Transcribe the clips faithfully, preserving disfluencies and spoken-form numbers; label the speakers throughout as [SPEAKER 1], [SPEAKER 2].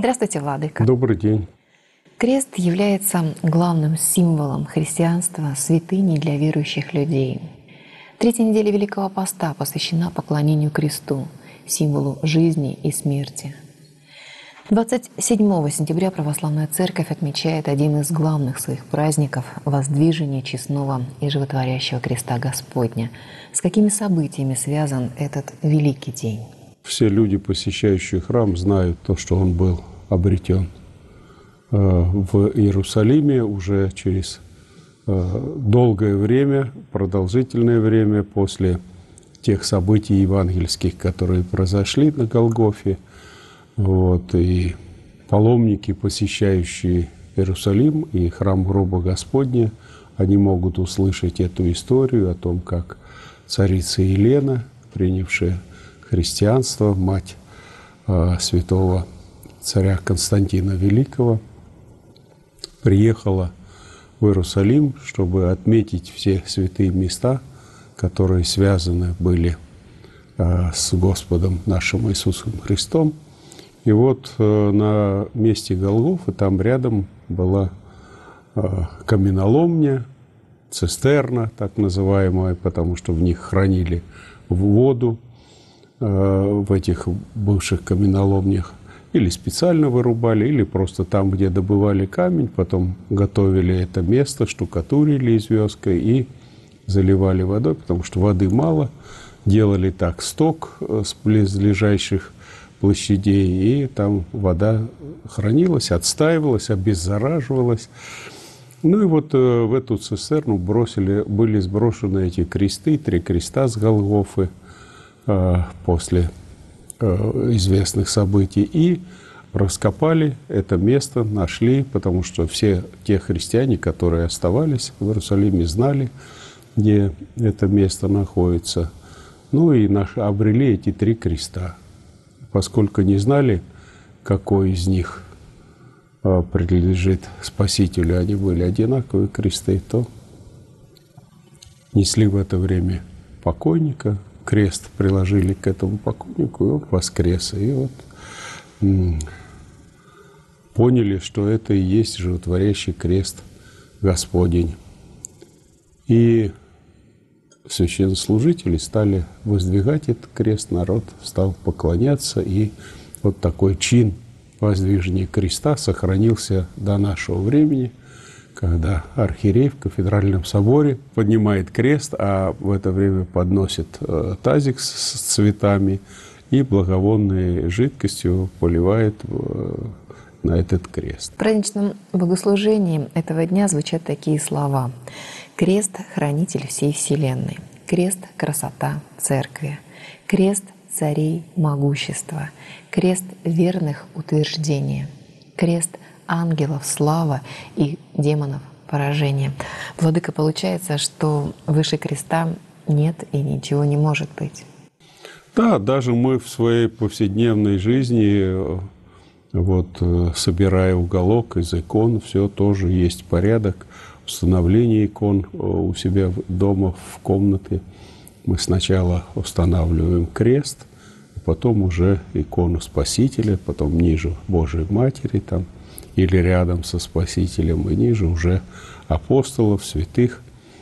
[SPEAKER 1] Здравствуйте, Владыка.
[SPEAKER 2] Добрый день.
[SPEAKER 1] Крест является главным символом христианства, святыней для верующих людей. Третья неделя Великого Поста посвящена поклонению кресту, символу жизни и смерти. двадцать седьмого сентября Православная Церковь отмечает один из главных своих праздников – воздвижение честного и животворящего креста Господня. С какими событиями связан этот великий день?
[SPEAKER 2] Все люди, посещающие храм, знают то, что он был обретен в Иерусалиме уже через долгое время, продолжительное время после тех событий евангельских, которые произошли на Голгофе. Вот, и паломники, посещающие Иерусалим и храм гроба Господня, они могут услышать эту историю о том, как царица Елена, принявшая христианство, мать э, святого царя Константина Великого, приехала в Иерусалим, чтобы отметить все святые места, которые связаны были э, с Господом нашим Иисусом Христом. И вот э, на месте Голгофы там рядом была э, каменоломня, цистерна, так называемая, потому что в них хранили воду э, в этих бывших каменоломнях. Или специально вырубали, или просто там, где добывали камень, потом готовили это место, штукатурили известкой и заливали водой, потому что воды мало. Делали так сток с близлежащих площадей, и там вода хранилась, отстаивалась, обеззараживалась. Ну и вот э, в эту цистерну бросили, были сброшены эти кресты, три креста с Голгофы э, после э, известных событий, и раскопали это место, нашли, потому что все те христиане, которые оставались в Иерусалиме, знали, где это место находится. Ну и наш, обрели эти три креста. Поскольку не знали, какой из них принадлежит Спасителю, они были одинаковые кресты, то несли в это время покойника, крест приложили к этому покойнику, и он воскрес. И вот м- поняли, что это и есть животворящий крест Господень. И священнослужители стали воздвигать этот крест, народ стал поклоняться, и вот такой чин воздвижения креста сохранился до нашего времени, когда архиерей в кафедральном соборе поднимает крест, а в это время подносит тазик с цветами и благовонной жидкостью поливает на этот крест.
[SPEAKER 1] В праздничном богослужении этого дня звучат такие слова: «Крест — хранитель всей вселенной, крест — красота церкви, крест — царей могущества, крест — верных утверждения, крест — ангелов слава и демонов поражение». Владыка, получается, что выше креста нет и ничего не может быть.
[SPEAKER 2] Да, даже мы в своей повседневной жизни, вот, собирая уголок из икон, все тоже есть порядок установления икон у себя дома в комнате. Мы сначала устанавливаем крест, потом уже икону Спасителя, потом ниже Божией Матери там, или рядом со Спасителем, и ниже уже апостолов, святых.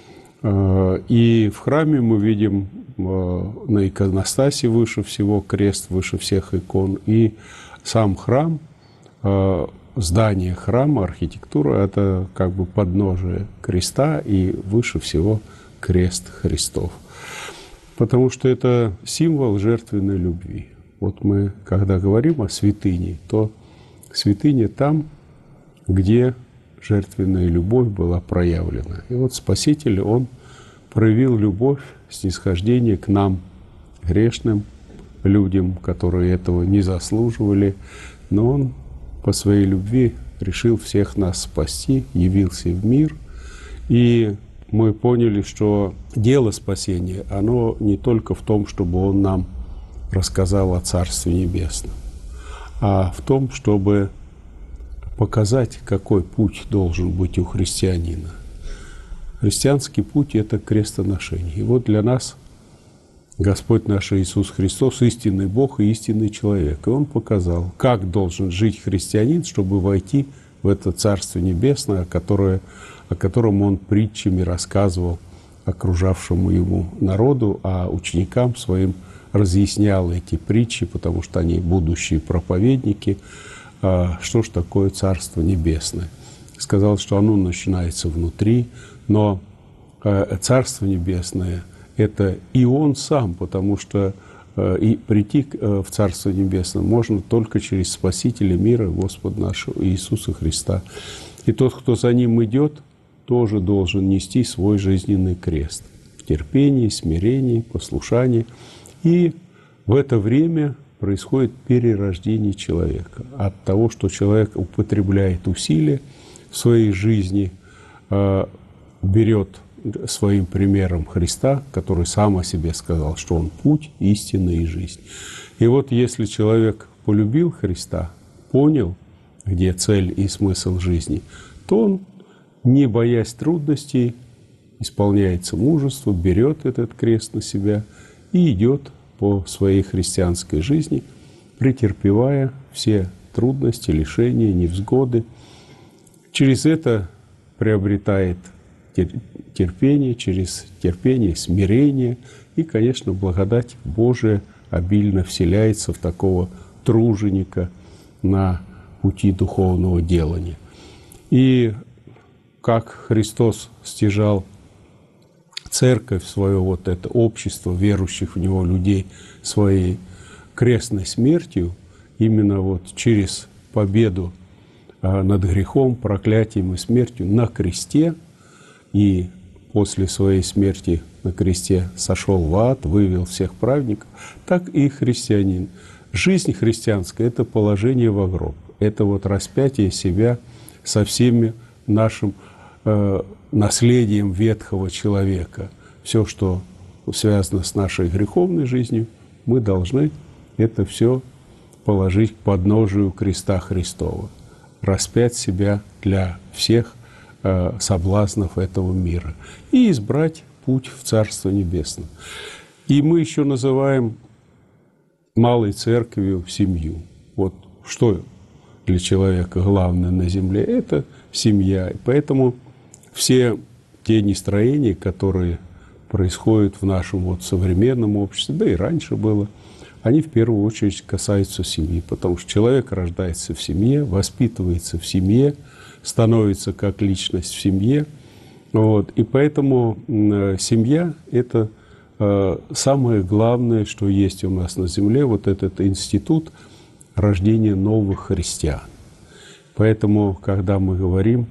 [SPEAKER 2] И в храме мы видим на иконостасе выше всего крест, выше всех икон. И сам храм, здание храма, архитектура — это как бы подножие креста, и выше всего крест Христов. Потому что это символ жертвенной любви. Вот мы, когда говорим о святыне, то святыня там, где жертвенная любовь была проявлена. И вот Спаситель, Он проявил любовь, снисхождение к нам, грешным людям, которые этого не заслуживали, но Он по своей любви решил всех нас спасти, явился в мир. И мы поняли, что дело спасения, оно не только в том, чтобы Он нам рассказал о Царстве Небесном, а в том, чтобы показать, какой путь должен быть у христианина. Христианский путь — это крестоношение. И вот для нас Господь наш Иисус Христос истинный Бог и истинный человек. И Он показал, как должен жить христианин, чтобы войти в это Царство Небесное, которое, о котором Он притчами рассказывал окружавшему Ему народу, а ученикам своим разъяснял эти притчи, потому что они будущие проповедники, что ж такое Царство Небесное. Сказал, что оно начинается внутри, но Царство Небесное — это и Он сам, потому что и прийти в Царство Небесное можно только через Спасителя мира, Господа нашего Иисуса Христа. И тот, кто за Ним идет, тоже должен нести свой жизненный крест в терпении, смирении, послушании. И в это время происходит перерождение человека. От того, что человек употребляет усилия в своей жизни, берет своим примером Христа, который сам о себе сказал, что Он путь, истина и жизнь. И вот если человек полюбил Христа, понял, где цель и смысл жизни, то он, не боясь трудностей, исполняется мужество, берет этот крест на себя и идет по своей христианской жизни, претерпевая все трудности, лишения, невзгоды. Через это приобретает терпение, через терпение смирение, и, конечно, благодать Божия обильно вселяется в такого труженика на пути духовного делания. И как Христос стяжал церковь, свое вот это общество верующих в Него людей своей крестной смертью, именно вот через победу над грехом, проклятием и смертью на кресте, и после своей смерти на кресте сошел в ад, вывел всех праведников, так и христианин. Жизнь христианская — это положение во гроб, это вот распятие себя со всеми нашим э, наследием ветхого человека. Все, что связано с нашей греховной жизнью, мы должны это все положить к подножию креста Христова, распять себя для всех э, соблазнов этого мира и избрать путь в Царство Небесное. И мы еще называем малой церковью семью. Вот что для человека главное на земле — это семья. И поэтому все те нестроения, которые происходят в нашем вот современном обществе, да и раньше было, они в первую очередь касаются семьи, потому что человек рождается в семье, воспитывается в семье, становится как личность в семье. Вот. И поэтому семья — это самое главное, что есть у нас на земле, вот этот институт рождения новых христиан. Поэтому, когда мы говорим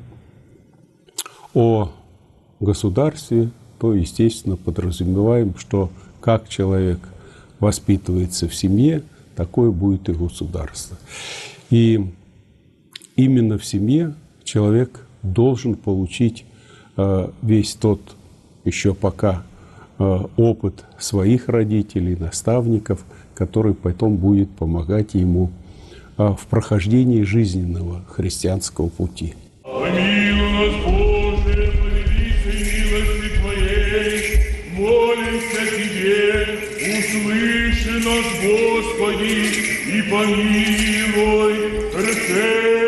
[SPEAKER 2] о государстве, то, естественно, подразумеваем, что как человек воспитывается в семье, такое будет и государство. И именно в семье человек должен получить э, весь тот еще пока э, опыт своих родителей, наставников, который потом будет помогать ему э, в прохождении жизненного христианского пути.
[SPEAKER 3] Помилуй нас, Боже, по великой милости Твоей, молимся Тебе, услыши нас, Господи, и помилуй рецепции.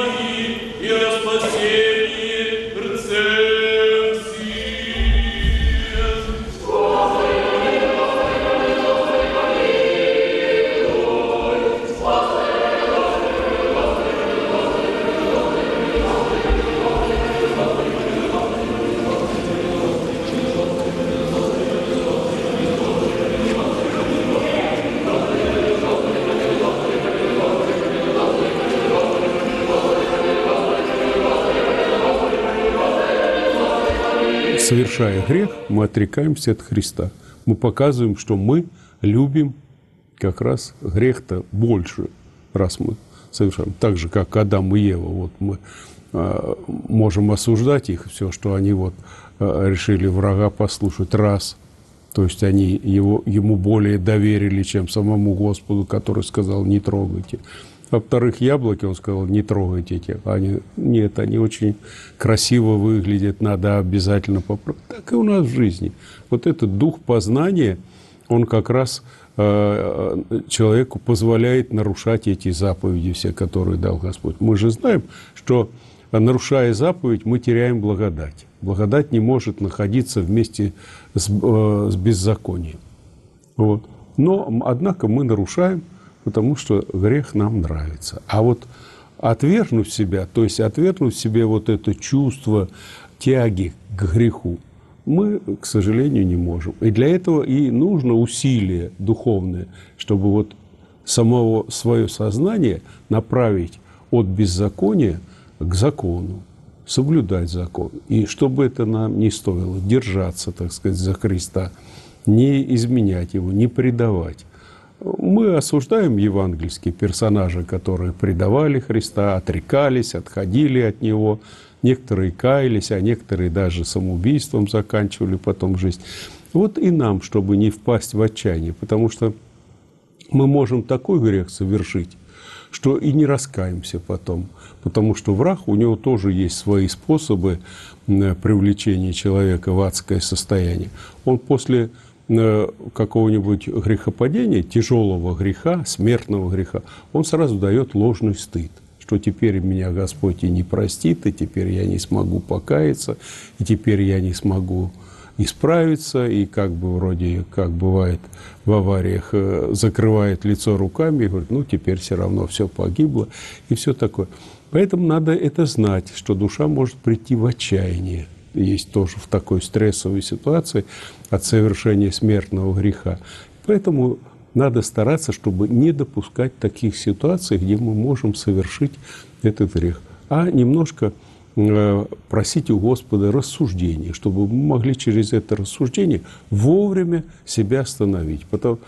[SPEAKER 4] Спасение, рецепции.
[SPEAKER 2] совершая грех, мы отрекаемся от Христа. Мы показываем, что мы любим как раз грех-то больше, раз мы совершаем. Так же, как Адам и Ева. Вот мы э, можем осуждать их, все, что они вот, э, решили врага послушать, раз. То есть они его, ему более доверили, чем самому Господу, который сказал: не трогайте. Во-вторых, яблоки, он сказал: не трогайте эти. Они, нет, они очень красиво выглядят, надо обязательно попробовать. Так и у нас в жизни. Вот этот дух познания, он как раз э, человеку позволяет нарушать эти заповеди все, которые дал Господь. Мы же знаем, что, нарушая заповедь, мы теряем благодать. Благодать не может находиться вместе с, э, с беззаконием. Вот. Но, однако, мы нарушаем, потому что грех нам нравится. А вот отвергнуть себя, то есть отвергнуть себе вот это чувство тяги к греху, мы, к сожалению, не можем. И для этого и нужно усилие духовное, чтобы вот самого, свое сознание направить от беззакония к закону, соблюдать закон. И чтобы это нам не стоило, держаться, так сказать, за Христа, не изменять его, не предавать. Мы осуждаем евангельские персонажи, которые предавали Христа, отрекались, отходили от Него. Некоторые каялись, а некоторые даже самоубийством заканчивали потом жизнь. Вот и нам, чтобы не впасть в отчаяние, потому что мы можем такой грех совершить, что и не раскаемся потом, потому что враг, у него тоже есть свои способы привлечения человека в адское состояние. Он после какого-нибудь грехопадения, тяжелого греха, смертного греха, он сразу дает ложный стыд, что теперь меня Господь и не простит, и теперь я не смогу покаяться, и теперь я не смогу исправиться, и как бы вроде, как бывает в авариях, закрывает лицо руками и говорит: ну теперь все равно все погибло, и все такое. Поэтому надо это знать, что душа может прийти в отчаяние. Есть тоже в такой стрессовой ситуации от совершения смертного греха. Поэтому надо стараться, чтобы не допускать таких ситуаций, где мы можем совершить этот грех, а немножко просить у Господа рассуждения, чтобы мы могли через это рассуждение вовремя себя остановить. Потому,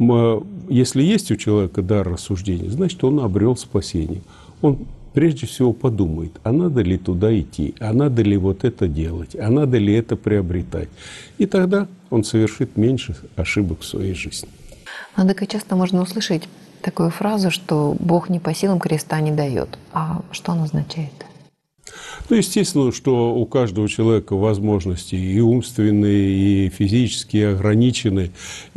[SPEAKER 2] если есть у человека дар рассуждения, значит, он обрел спасение. Он прежде всего подумает, а надо ли туда идти, а надо ли вот это делать, а надо ли это приобретать. И тогда он совершит меньше ошибок в своей жизни.
[SPEAKER 1] Владыка, часто можно услышать такую фразу, что Бог не по силам креста не дает. А что она означает?
[SPEAKER 2] Ну, естественно, что у каждого человека возможности и умственные, и физические ограничены.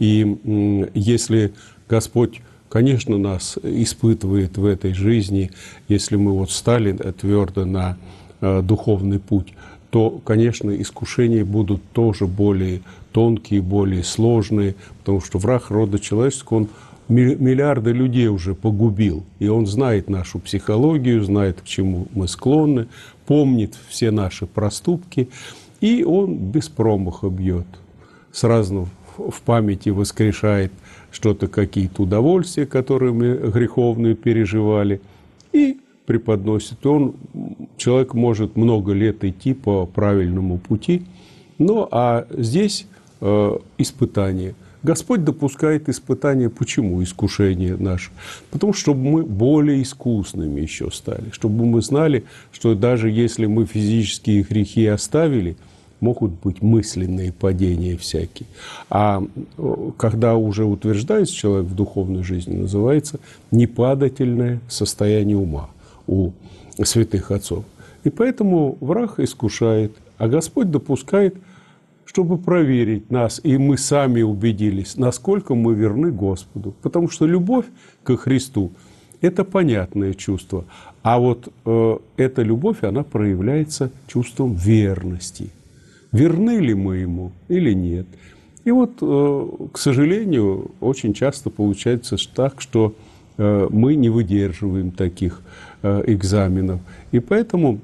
[SPEAKER 2] И если Господь, конечно, нас испытывает в этой жизни, если мы вот стали твердо на э, духовный путь, то, конечно, искушения будут тоже более тонкие, более сложные, потому что враг рода человеческого, он миллиарды людей уже погубил, и он знает нашу психологию, знает, к чему мы склонны, помнит все наши проступки, и он без промаха бьет, сразу в памяти воскрешает что-то, какие-то удовольствия, которые мы греховные переживали, и преподносит. Он, человек может много лет идти по правильному пути, но а здесь э, испытание. Господь допускает испытания. Почему искушение наше? Потому что чтобы мы более искусными еще стали, чтобы мы знали, что даже если мы физические грехи оставили, могут быть мысленные падения всякие. А когда уже утверждается человек в духовной жизни, называется непадательное состояние ума у святых отцов. И поэтому враг искушает, а Господь допускает, чтобы проверить нас, и мы сами убедились, насколько мы верны Господу. Потому что любовь ко Христу – это понятное чувство. А вот э, эта любовь, она проявляется чувством верности. Верны ли мы Ему или нет? И вот, э, к сожалению, очень часто получается так, что э, мы не выдерживаем таких э, экзаменов. И поэтому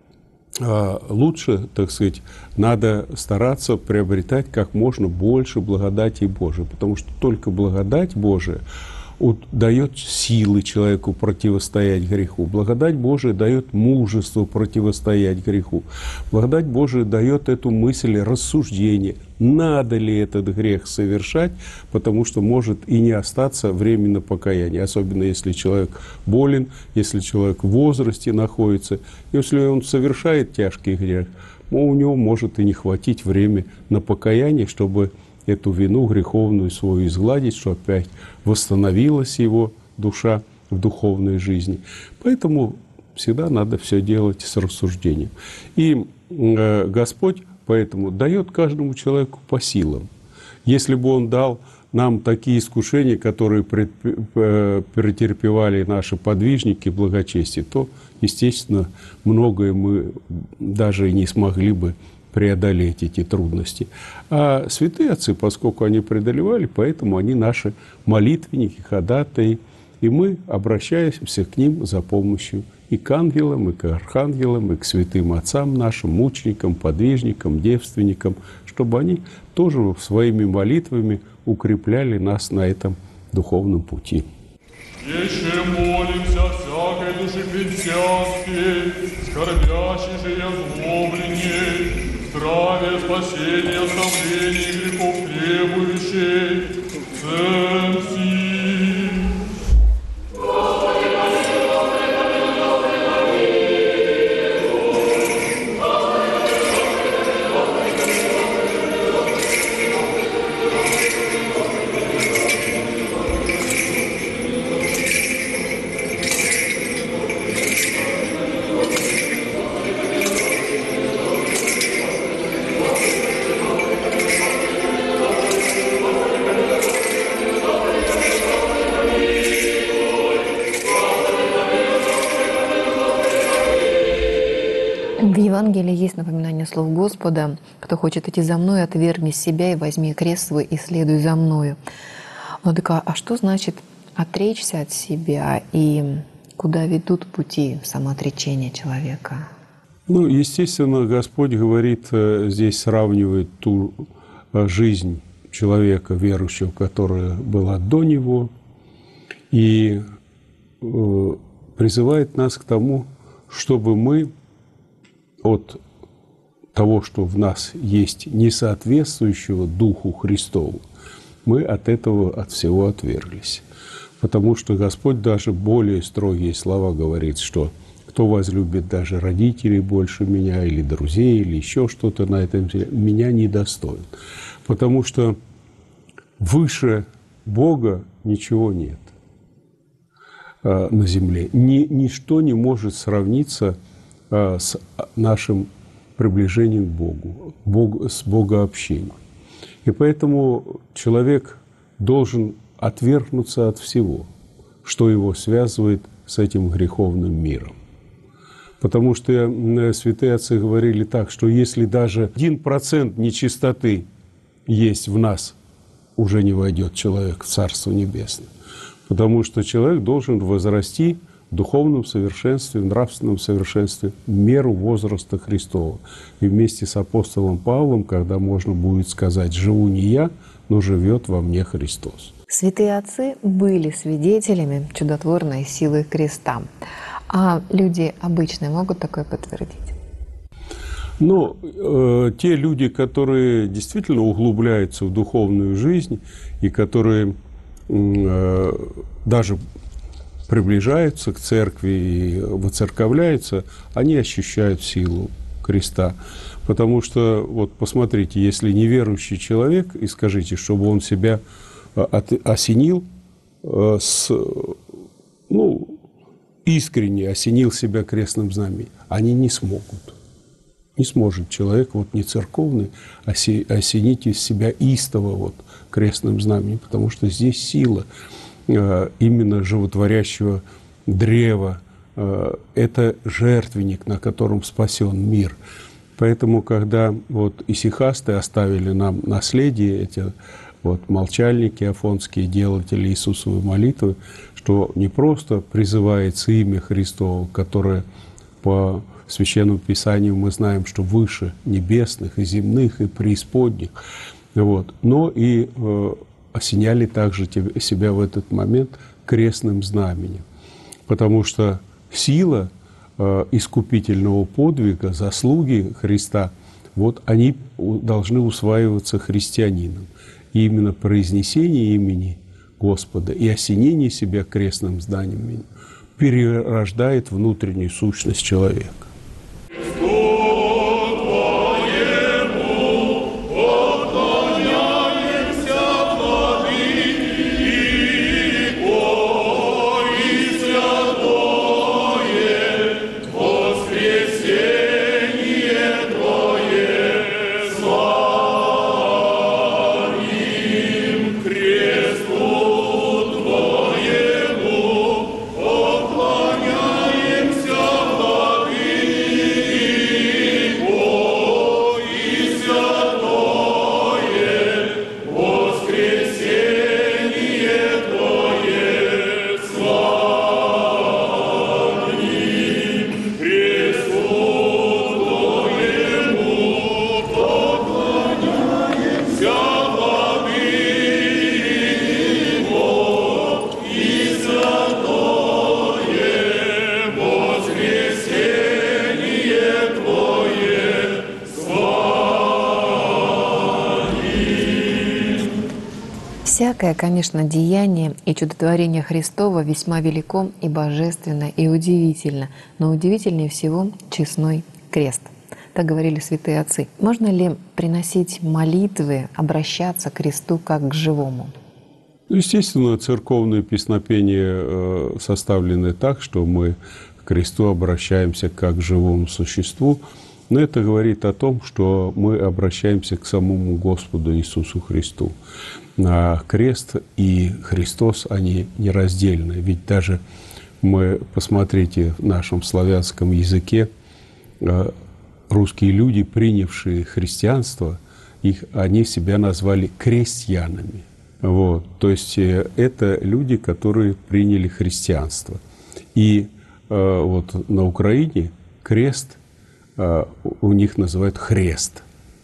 [SPEAKER 2] лучше, так сказать, надо стараться приобретать как можно больше благодати Божией, потому что только благодать Божия дает силы человеку противостоять греху. Благодать Божия дает мужество противостоять греху. Благодать Божия дает эту мысль рассуждения, надо ли этот грех совершать, потому что может и не остаться временно покаяния, особенно если человек болен, если человек в возрасте находится. Если он совершает тяжкий грех, у него может и не хватить времени на покаяние, чтобы эту вину греховную свою изгладить, что опять восстановилась его душа в духовной жизни. Поэтому всегда надо все делать с рассуждением. И э, Господь поэтому дает каждому человеку по силам. Если бы Он дал нам такие искушения, которые претерпевали наши подвижники благочестия, то, естественно, многое мы даже и не смогли бы преодолеть эти трудности. А святые отцы, поскольку они преодолевали, поэтому они наши молитвенники, ходатаи, и мы обращаемся к ним за помощью и к ангелам, и к архангелам, и к святым отцам нашим, мученикам, подвижникам, девственникам, чтобы они тоже своими молитвами укрепляли нас на этом духовном пути.
[SPEAKER 3] Еще молимся всякой души христианской, скорбящей же и озлобленней, здравия, спасения, оставления грехов требующей, ценси.
[SPEAKER 1] В Евангелии есть напоминание слов Господа: «Кто хочет идти за Мной, отвергни себя и возьми крест свой и следуй за Мною». Владыка, а что значит отречься от себя и куда ведут пути самоотречения человека?
[SPEAKER 2] Ну, естественно, Господь говорит, здесь сравнивает ту жизнь человека, верующего, которая была до него, и призывает нас к тому, чтобы мы от того, что в нас есть несоответствующего Духу Христову, мы от этого, от всего отверглись. Потому что Господь даже более строгие слова говорит, что кто возлюбит даже родителей больше меня, или друзей, или еще что-то на этом деле, меня недостоин. Потому что выше Бога ничего нет а, на земле. Ни, ничто не может сравниться а, с нашим приближением к Богу, Бог, с богообщением. И поэтому человек должен отвергнуться от всего, что его связывает с этим греховным миром. Потому что святые отцы говорили так, что если даже один процент нечистоты есть в нас, уже не войдет человек в Царство Небесное. Потому что человек должен возрасти в духовном совершенстве, в нравственном совершенстве в меру возраста Христова. И вместе с апостолом Павлом, когда можно будет сказать: «Живу не я, но живет во мне Христос».
[SPEAKER 1] Святые отцы были свидетелями чудотворной силы креста. А люди обычные могут такое подтвердить?
[SPEAKER 2] Но э, те люди, которые действительно углубляются в духовную жизнь и которые э, даже приближаются к церкви и воцерковляются, они ощущают силу креста. Потому что, вот посмотрите, если неверующий человек, и скажите, чтобы он себя от, осенил, э, с, ну, искренне осенил себя крестным знаменем, они не смогут. Не сможет человек, вот не церковный, осенить из себя истово вот крестным знаменем, потому что здесь сила э, именно животворящего древа. Э, это жертвенник, на котором спасен мир. Поэтому, когда вот исихасты оставили нам наследие, эти вот молчальники афонские, делатели Иисусовой молитвы, что не просто призывается имя Христово, которое по Священному Писанию мы знаем, что выше небесных и земных и преисподних, вот, но и э, осеняли также себя в этот момент крестным знаменем. Потому что сила искупительного подвига, заслуги Христа, вот они должны усваиваться христианином. И именно произнесение имени Господа и осенение себя крестным знаменем перерождает внутреннюю сущность человека.
[SPEAKER 1] Всякое, конечно, деяние и чудотворение Христова весьма велико и божественно, и удивительно, но удивительнее всего честной крест. Так говорили святые отцы. Можно ли приносить молитвы, обращаться к кресту как к живому?
[SPEAKER 2] Естественно, церковные песнопения составлены так, что мы к кресту обращаемся как к живому существу, но это говорит о том, что мы обращаемся к самому Господу Иисусу Христу. А крест и Христос, они нераздельны. Ведь даже мы, посмотрите, в нашем славянском языке русские люди, принявшие христианство, их, они себя назвали крестьянами. Вот. То есть это люди, которые приняли христианство. И э, вот на Украине крест э, у них называют хрест.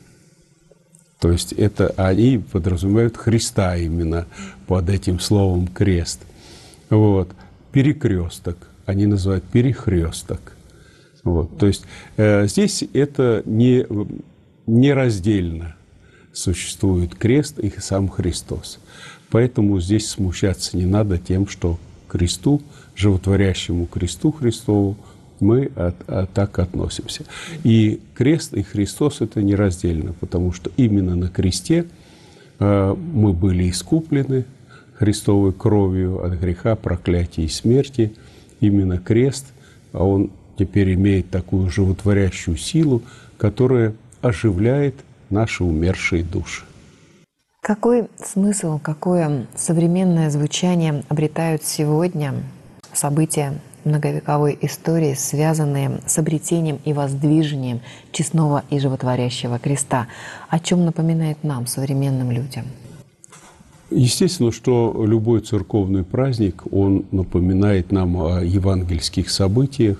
[SPEAKER 2] То есть это они подразумевают Христа именно под этим словом крест. Вот. Перекресток. Они называют перехресток. Вот. То есть э, здесь это не, нераздельно существует крест и сам Христос. Поэтому здесь смущаться не надо тем, что к кресту, животворящему кресту Христову, мы от, от, так относимся. И крест и Христос – это нераздельно, потому что именно на кресте э, мы были искуплены Христовой кровью от греха, проклятия и смерти. Именно крест, а он теперь имеет такую животворящую силу, которая оживляет наши умершие души.
[SPEAKER 1] Какой смысл, какое современное звучание обретают сегодня события многовековой истории, связанные с обретением и воздвижением честного и животворящего креста? О чем напоминает нам, современным людям?
[SPEAKER 2] Естественно, что любой церковный праздник, он напоминает нам о евангельских событиях.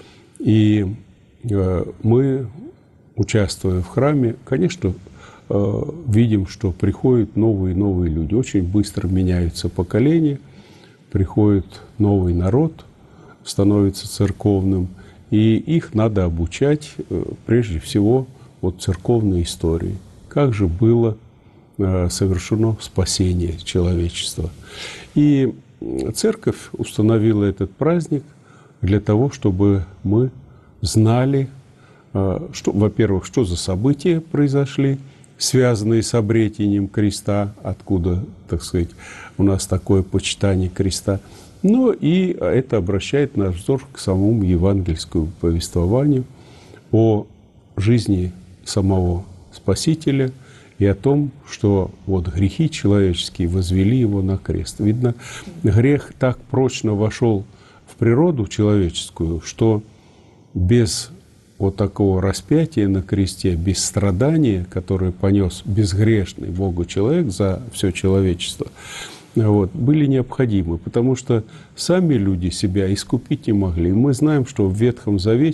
[SPEAKER 2] И мы, участвуя в храме, конечно, видим, что приходят новые и новые люди. Очень быстро меняются поколения, приходит новый народ, становится церковным, и их надо обучать прежде всего от церковной истории. Как же было совершено спасение человечества. И церковь установила этот праздник для того, чтобы мы знали, что, во-первых, что за события произошли, связанные с обретением креста, откуда, так сказать, у нас такое почитание креста. Но и это обращает наш взор к самому евангельскому повествованию о жизни самого Спасителя и о том, что вот грехи человеческие возвели его на крест. Видно, грех так прочно вошел в природу человеческую, что без вот такого распятия на кресте, без страдания, которое понес безгрешный Богу человек за все человечество, вот, были необходимы, потому что сами люди себя искупить не могли. Мы знаем, что в Ветхом Завете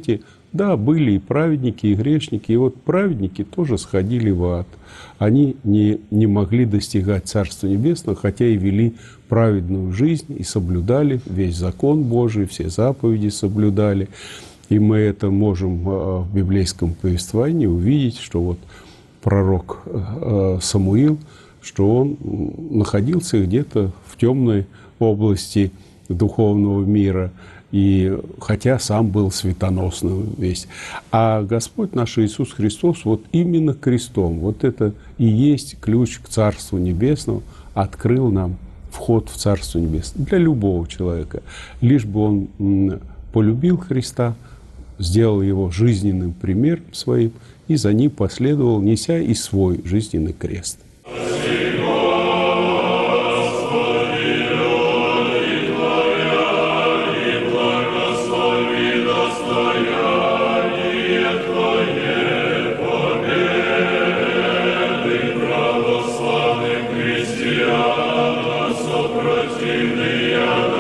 [SPEAKER 2] Да, были и праведники, и грешники. И вот праведники тоже сходили в ад. Они не, не могли достигать Царства Небесного, хотя и вели праведную жизнь, и соблюдали весь закон Божий, все заповеди соблюдали. И мы это можем в библейском повествовании увидеть, что вот пророк Самуил, что он находился где-то в темной области духовного мира, и хотя сам был светоносным весь. А Господь наш Иисус Христос вот именно крестом, вот это и есть ключ к Царству Небесному, открыл нам вход в Царство Небесное для любого человека, лишь бы он полюбил Христа, сделал его жизненным примером своим и за ним последовал, неся и свой жизненный крест.
[SPEAKER 3] Христиана, сопротивные